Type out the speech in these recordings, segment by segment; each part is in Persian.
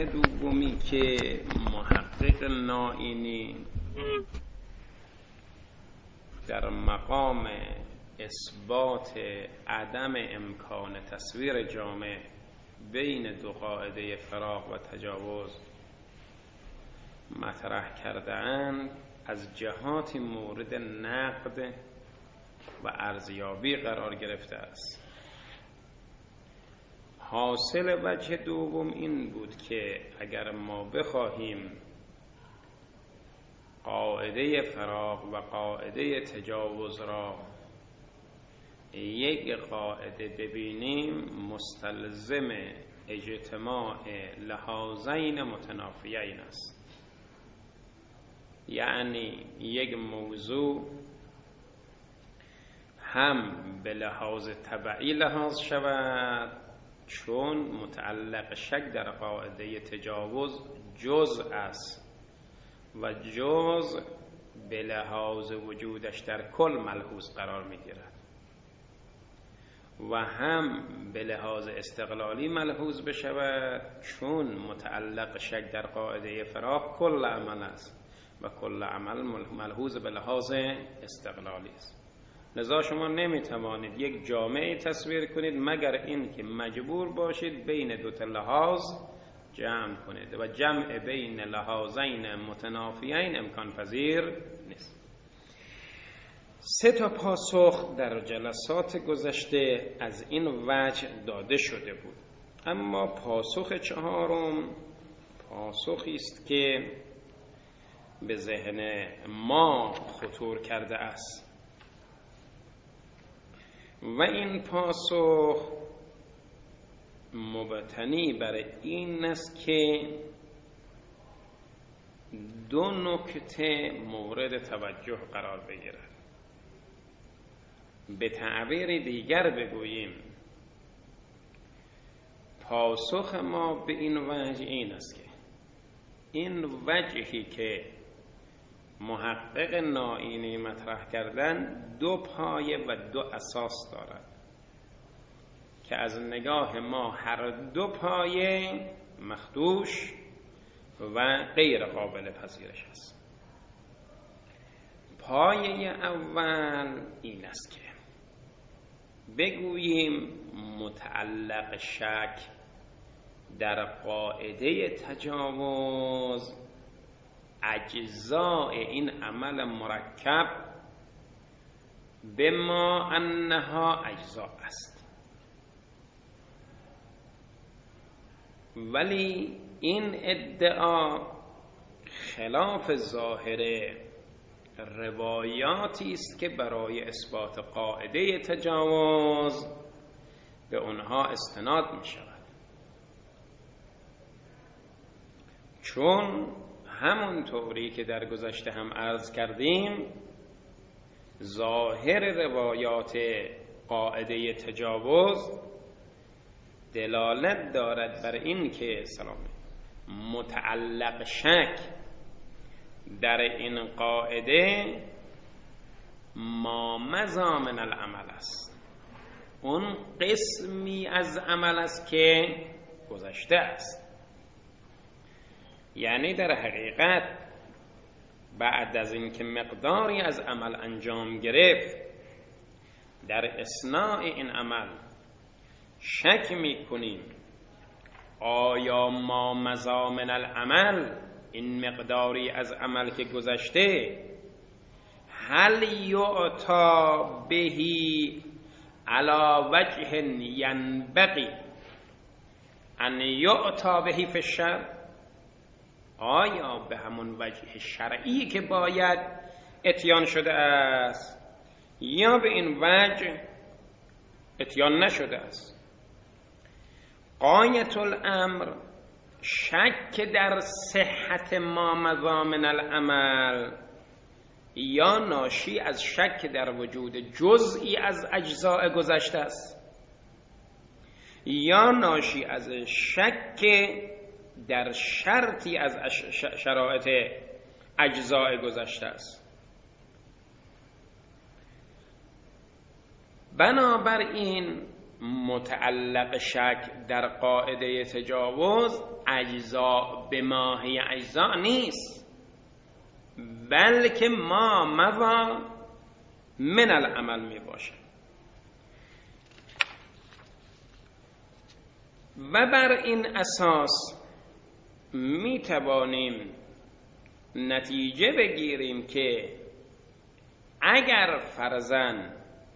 دومی که محقق نائینی در مقام اثبات عدم امکان تصویر جامع بین دو قاعده فراق و تجاوز مطرح کرده‌اند از جهاتی مورد نقد و ارزیابی قرار گرفته است. حاصل وجه دوم این بود که اگر ما بخواهیم قاعده فراق و قاعده تجاوز را یک قاعده ببینیم، مستلزم اجتماع لحاظین متنافیین است. یعنی یک موضوع هم به لحاظ تبعی لحاظ شود، چون متعلق شک در قاعده تجاوز جزء است و جزء به لحاظ وجودش در کل ملحوظ قرار می گیرد، و هم به لحاظ استقلالی ملحوظ بشود، چون متعلق شک در قاعده فراق کل عمل است و کل عمل ملحوظ به لحاظ استقلالی است. لذا شما نمیتوانید یک جامعه تصویر کنید مگر این که مجبور باشید بین دو تا لحاظ جمع کنید و جمع بین لحاظین متنافیین امکان پذیر نیست. 3 پاسخ در جلسات گذشته از این وجه داده شده بود، اما پاسخ 4 پاسخی است که به ذهن ما خطور کرده است و این پاسخ مبتنی بر این است که 2 نکته مورد توجه قرار بگیرد. به تعبیر دیگر بگوییم، پاسخ ما به این وجه این است که این وجهی که محقق نائینی مطرح کردن 2 پایه و 2 اساس دارد که از نگاه ما هر 2 پایه مخدوش و غیر قابل پذیرش است. پایه اول این است که بگوییم متعلق شک در قاعده تجاوز اجزاء این عمل مرکب بما انها اجزاء است، ولی این ادعا خلاف ظاهر روایاتی است که برای اثبات قاعده تجاوز به اونها استناد می شود، چون همونطوری که در گذشته هم عرض کردیم ظاهر روایات قاعده تجاوز دلالت دارد بر این که متعلق شک در این قاعده ما مضی من العمل است، اون قسمی از عمل است که گذشته است. یعنی در حقیقت بعد از این که مقداری از عمل انجام گرفت، در اثناء این عمل شک میکنیم آیا ما مضی من العمل، این مقداری از عمل که گذشته، هل یعطا بهی علی وجه ینبغی ان یعطا بهی فی الشرع، آیا به همون وجه شرعی که باید اتیان شده است یا به این وجه اتیان نشده است. غایت الامر شک در صحت ما مضی من العمل یا ناشی از شک در وجود جزئی از اجزاء گذشته است یا ناشی از شک در شرطی از شرایط اجزاء گذشته است. بنابراین متعلق شک در قاعده تجاوز اجزا به ماهی اجزا نیست، بلکه ما مضا من العمل می باشه و بر این اساس می توانیم نتیجه بگیریم که اگر فرضاً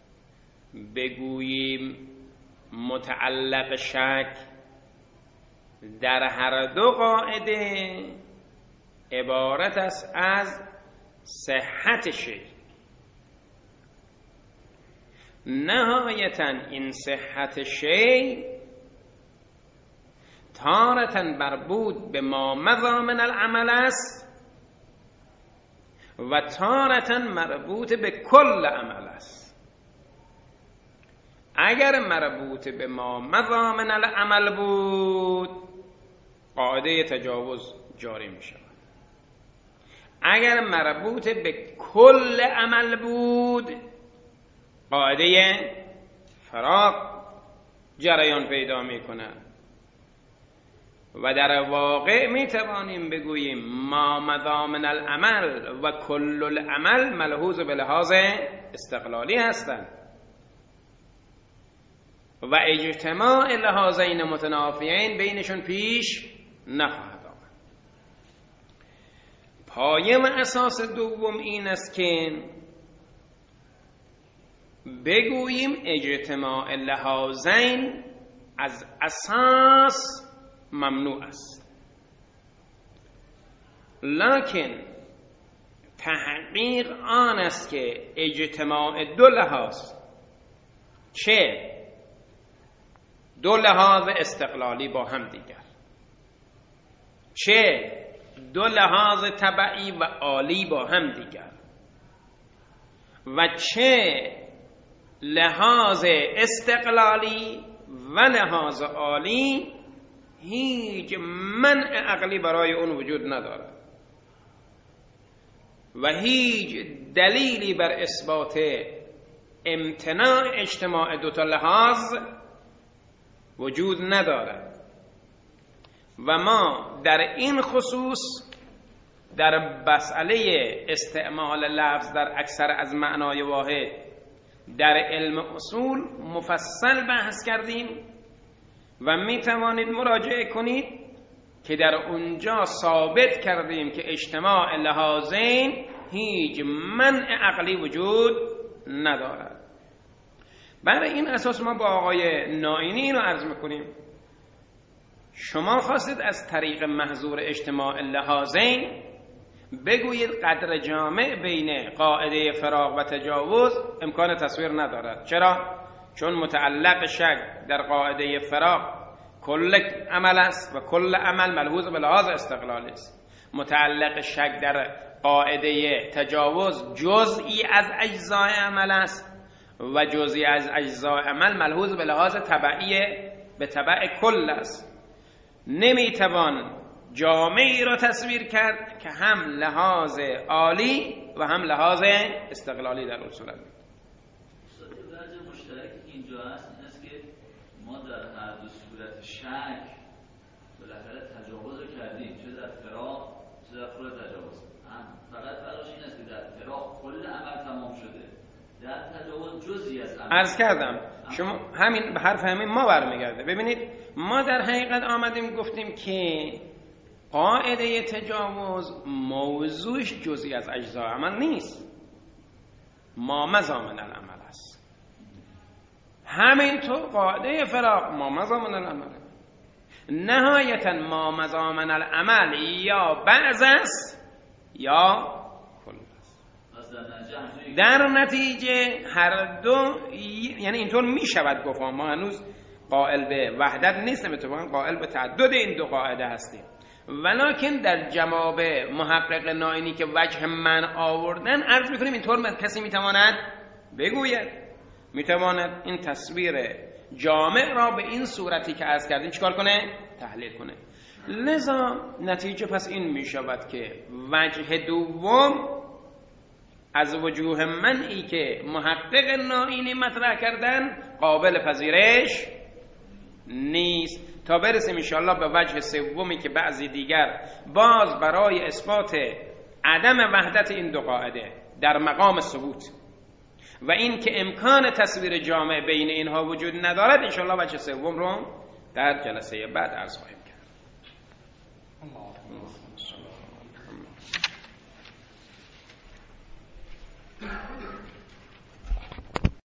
بگوییم متعلق شک در هر دو قاعده عبارت است از صحت شی، نهایتاً این صحت شی تارة مربوط به ما مضی من العمل است و تارة مربوط به کل عمل است. اگر مربوط به ما مضی من العمل بود قاعده تجاوز جاری می شود، اگر مربوط به کل عمل بود قاعده فراق جریان پیدا می کند و در واقع می توانیم بگوییم ما مضی من العمل و کل العمل ملحوظ به لحاظ استقلالی هستند و اجتماع لحاظین متنافیین بینشون پیش نخواهد آمد. پایه و اساس دوم این است که بگوییم اجتماع لحاظین از اساس ممنوع است، لکن تحقیق آن است که اجتماع دو لحاظ، چه دو لحاظ استقلالی با هم دیگر، چه دو لحاظ تبعی و عالی با هم دیگر و چه لحاظ استقلالی و لحاظ عالی، هیچ منع عقلی برای اون وجود ندارد و هیچ دلیلی بر اثبات امتناع اجتماع دو تا لحاظ وجود ندارد و ما در این خصوص در مسئله استعمال لفظ در اکثر از معنای واحد در علم اصول مفصل بحث کردیم و می توانید مراجعه کنید که در اونجا ثابت کردیم که اجتماع لحاظین هیچ منع عقلی وجود ندارد. برای این اساس ما با آقای نائینی اینو عرض میکنیم، شما خواستید از طریق محظور اجتماع لحاظین بگویید قدر جامع بین قاعده فراق و تجاوز امکان تصویر ندارد. چرا؟ چون متعلق شک در قاعده فراق کل عمل است و کل عمل ملحوظ به لحاظ استقلالی است. متعلق شک در قاعده تجاوز جزئی از اجزای عمل است و جزئی از اجزای عمل ملحوظ به لحاظ تبعی به تبع کل است. نمیتوان جامعی را تصویر کرد که هم لحاظ عالی و هم لحاظ استقلالی در اون صورت. وجه مشترک اینجا هست این است که ما در هر دو صورت شک بالاخره تجاوز رو کردیم، چه در فراق چه در کل تجاوز. فقط فرقش این است که در فراق کل عمل تمام شده، در تجاوز جزئی از عمل. عرض کردم شما همین به حرف همین ما برمیگرده. ببینید ما در حقیقت آمدیم گفتیم که قاعده تجاوز موضوعش جزئی از اجزای عمل نیست، ما مضی من العمل است. همینطور قاعده فراق ما مضی من العمل، نهایتا ما مضی من العمل یا بعض است یا کل است. در نتیجه هر دو یعنی اینطور می شود گفت ما هنوز قائل به وحدت نیستیم، اتفاقا قائل به تعدد این دو قاعده هستیم، ولکن در جواب محقق نائینی که وجه من آوردن عرض میکنیم اینطور کسی میتواند بگوید، میتواند این تصویر جامع را به این صورتی که عرض کردیم چیکار کنه؟ تحلیل کنه. لذا نتیجه پس این میشود که وجه دوم از وجوه منعی که محقق نائینی مطرح کردن قابل پذیرش نیست. تا برسیم انشاءالله به وجه سومی که بعضی دیگر باز برای اثبات عدم وحدت این دو قاعده در مقام ثبوت و این که امکان تصویر جامع بین اینها وجود ندارد، انشاءالله وجه سوم رو در جلسه بعد عرض خواهیم.